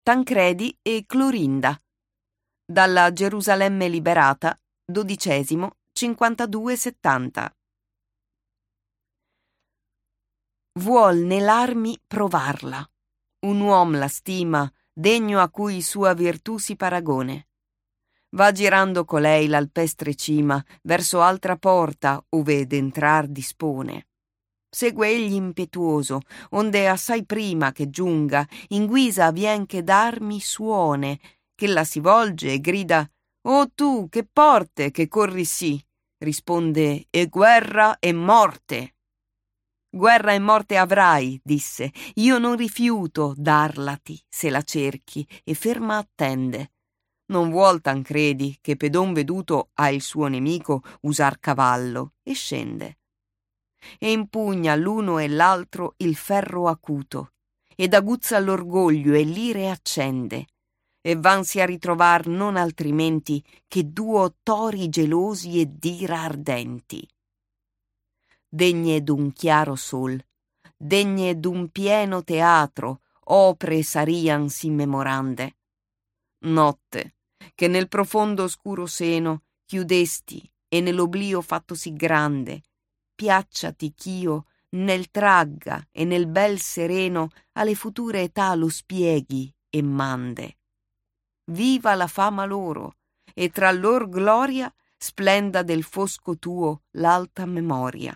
Tancredi e Clorinda. Dalla Gerusalemme liberata, 12° 5270. Vuol nell'armi provarla. Un uom la stima, degno a cui sua virtù si paragone. Va girando colei l'alpestre cima verso altra porta, ove d'entrar dispone. Segue egli impetuoso, onde assai prima che giunga, in guisa vien che d'armi suone, che la si volge e grida: «O tu, che porte, che corri sì!» Risponde: «E guerra e morte!» «Guerra e morte avrai», disse, «io non rifiuto darlati, se la cerchi, e ferma attende. Non vuol Tancredi che pedon veduto ha il suo nemico usar cavallo, e scende. E impugna l'uno e l'altro il ferro acuto, ed aguzza l'orgoglio e l'ire accende, e vansi a ritrovar non altrimenti che duo tori gelosi e d'ira ardenti. Degne d'un chiaro sol, degne d'un pieno teatro, opre sarian sì memorande. Notte, che nel profondo oscuro seno chiudesti e nell'oblio fattosi grande, piacciati ch'io nel tragga e nel bel sereno alle future età lo spieghi e mande. Viva la fama loro, e tra lor gloria splenda del fosco tuo l'alta memoria.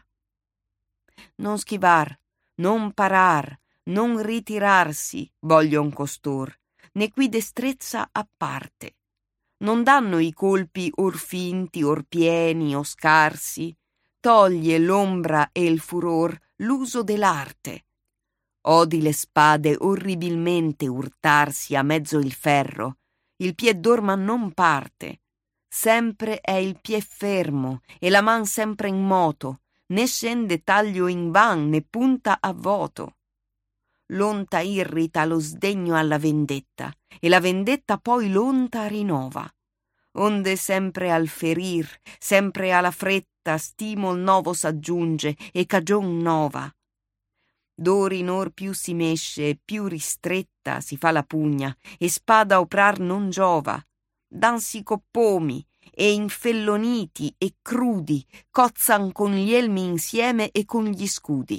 Non schivar, non parar, non ritirarsi voglion costor, né qui destrezza a parte. Non danno i colpi or finti, or pieni, o scarsi, toglie l'ombra e il furor l'uso dell'arte. Odi le spade orribilmente urtarsi a mezzo il ferro, il piè d'orma non parte, sempre è il piè fermo e la man sempre in moto, né scende taglio in van né punta a voto. L'onta irrita lo sdegno alla vendetta, e la vendetta poi l'onta rinova. Onde sempre al ferir, sempre alla fretta stimol novo s'aggiunge e cagion nova. D'or in or più si mesce e più ristretta si fa la pugna, e spada oprar non giova. Dansi coppomi e infelloniti e crudi cozzan con gli elmi insieme e con gli scudi.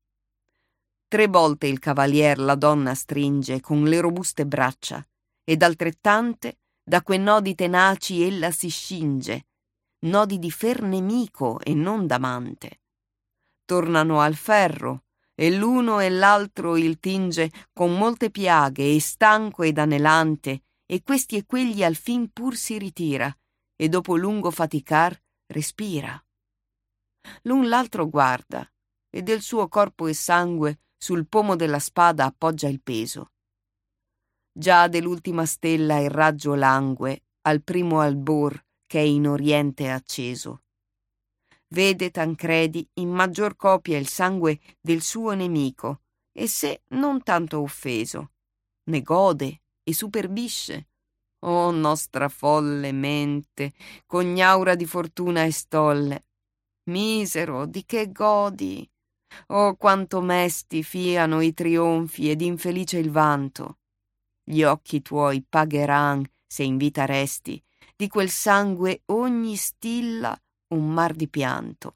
3 volte il cavalier la donna stringe con le robuste braccia, ed altrettante da que nodi tenaci ella si scinge, nodi di fer nemico e non d'amante. Tornano al ferro, e l'uno e l'altro il tinge con molte piaghe, e stanco ed anelante, e questi e quegli al fin pur si ritira, e dopo lungo faticar respira. L'un l'altro guarda, e del suo corpo e sangue sul pomo della spada appoggia il peso. Già dell'ultima stella il raggio langue al primo albor che è in oriente acceso. Vede Tancredi in maggior copia il sangue del suo nemico, e sé non tanto offeso, ne gode e superbisce. O nostra folle mente, cognaura di fortuna e stolle, misero, di che godi? Oh, quanto mesti fiano i trionfi ed infelice il vanto. Gli occhi tuoi pagheran, se in vita resti, di quel sangue ogni stilla un mar di pianto.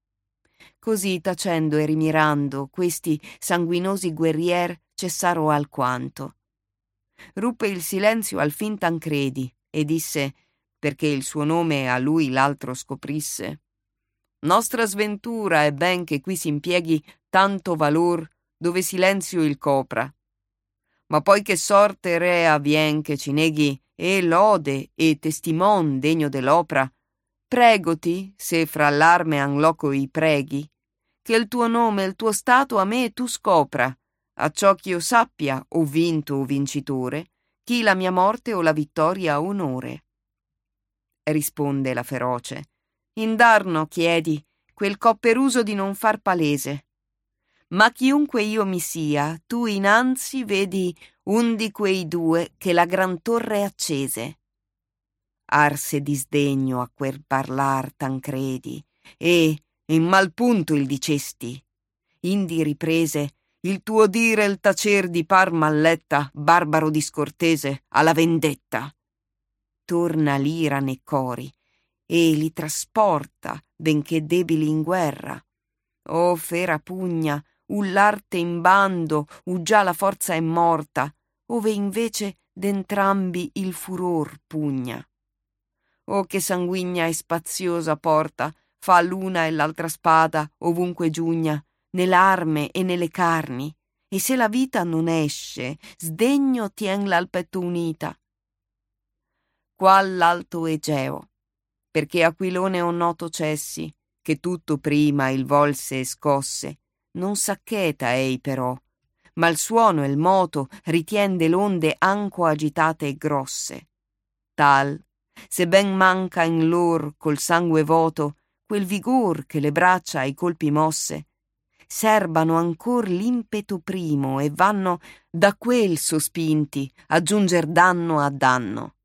Così tacendo e rimirando, questi sanguinosi guerrier cessaro alquanto. Ruppe il silenzio al fin Tancredi e disse, perché il suo nome a lui l'altro scoprisse: «Nostra sventura è ben che qui s'impieghi tanto valor dove silenzio il copra. Ma poi che sorte rea vien che ci neghi e lode e testimon degno dell'opra, pregoti, se fra l'arme han loco i preghi, che il tuo nome e il tuo stato a me tu scopra, acciò ch'io sappia, o vinto o vincitore, chi la mia morte o la vittoria onore». Risponde la feroce: «Indarno chiedi quel ch'ho per uso di non far palese. Ma chiunque io mi sia, tu innanzi vedi un di quei due che la gran torre accese». Arse di sdegno a quel parlar Tancredi, e in mal punto il dicesti. Indi riprese: il tuo dire e il tacer di par malletta, barbaro discortese, alla vendetta. Torna l'ira nei cori e li trasporta, benché debili in guerra. O fera pugna, l'arte in bando, già la forza è morta, ove invece d'entrambi il furor pugna. O che sanguigna e spaziosa porta fa l'una e l'altra spada ovunque giugna, nell'arme e nelle carni, e se la vita non esce, sdegno tienla al petto unita. Qual l'alto Egeo, perché Aquilone o noto cessi, che tutto prima il volse e scosse, non s'accheta ei però, ma il suono e il moto ritiende l'onde anco agitate e grosse. Tal, se ben manca in lor col sangue voto quel vigor che le braccia ai colpi mosse, serbano ancor l'impeto primo e vanno da quel sospinti a giunger danno a danno.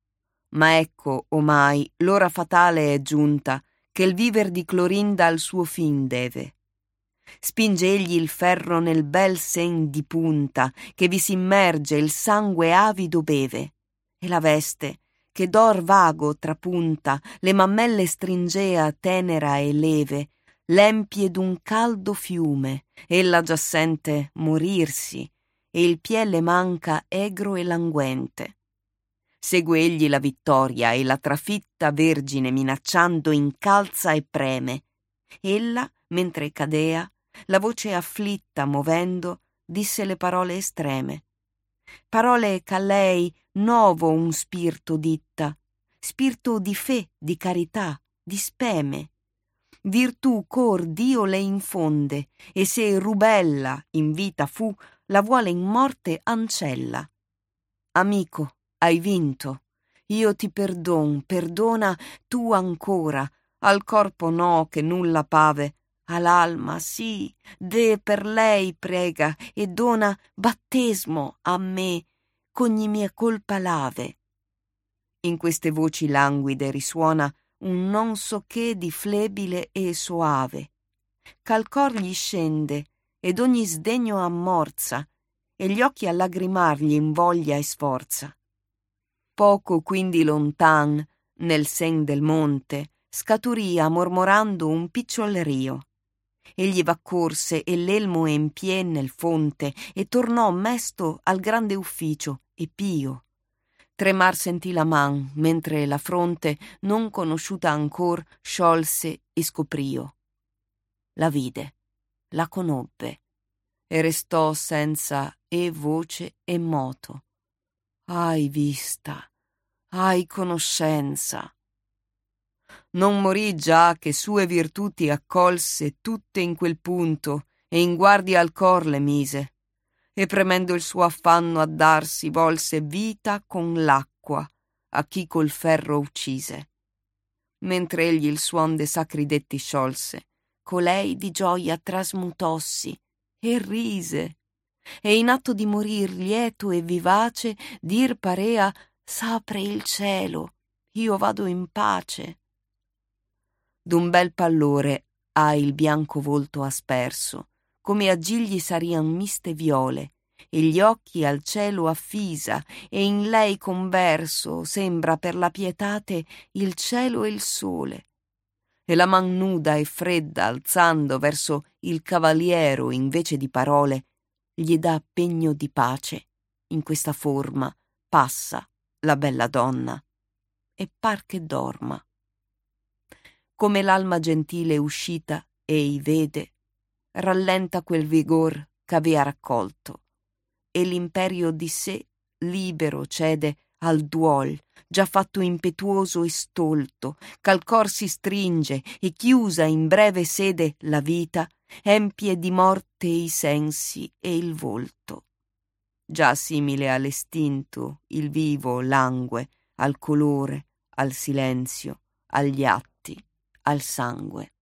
Ma ecco omai l'ora fatale è giunta che il viver di Clorinda al suo fin deve. Spinge egli il ferro nel bel sen di punta che vi s'immerge il sangue avido beve, e la veste che d'or vago trapunta le mammelle stringea tenera e leve, l'empie d'un caldo fiume, ella già sente morirsi, e il pie le manca egro e languente. Segue egli la vittoria e la trafitta vergine minacciando incalza e preme. Ella, mentre cadea, la voce afflitta movendo, disse le parole estreme. Parole ch'a lei novo un spirto ditta, spirto di fe, di carità, di speme. Virtù cor Dio le infonde, e se rubella in vita fu, la vuole in morte ancella. Amico, hai vinto, io ti perdona tu ancora, al corpo no che nulla pave, all'alma sì, de per lei prega e dona battesmo a me, c'ogni mia colpa lave. In queste voci languide risuona un non so che di flebile e soave, ch'al cor gli scende ed ogni sdegno ammorza, e gli occhi a lagrimar gli invoglia e sforza. Poco quindi lontan, nel sen del monte, scaturia mormorando un picciol rio. Egli v'accorse e l'elmo empie nel fonte e tornò mesto al grande ufficio e pio. Tremar sentì la man, mentre la fronte, non conosciuta ancor, sciolse e scoprio. La vide, la conobbe, e restò senza e voce e moto. Hai vista, hai conoscenza. Non morì già che sue virtuti accolse tutte in quel punto e in guardia al cor le mise, e premendo il suo affanno a darsi volse vita con l'acqua a chi col ferro uccise. Mentre egli il suon de sacri detti sciolse, colei di gioia trasmutossi e rise, e in atto di morir lieto e vivace dir parea s'apre il cielo, io vado in pace. D'un bel pallore ha il bianco volto asperso, come a gigli sarian miste viole, e gli occhi al cielo affisa, e in lei converso sembra per la pietate il cielo e il sole. E la man nuda e fredda alzando verso il cavaliero invece di parole, gli dà pegno di pace. In questa forma passa la bella donna, e par che dorma. Come l'alma gentile uscita ei vede, rallenta quel vigor ch'avea raccolto, e l'imperio di sé libero cede al duol, già fatto impetuoso e stolto, ch'al cor si stringe e chiusa in breve sede la vita, empie di morte i sensi e il volto. Già simile all'estinto il vivo langue, al colore, al silenzio, agli atti, al sangue.